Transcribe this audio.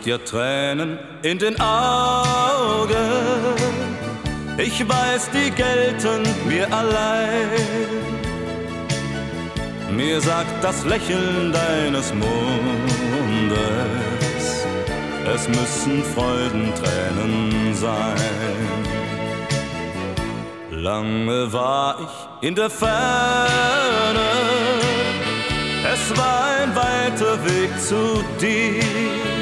dir Tränen in den Augen. Ich weiß, die gelten mir allein. Mir sagt das Lächeln deines Mundes, es müssen Freudentränen sein. Lange war ich in der Ferne, es war ein weiter Weg zu dir.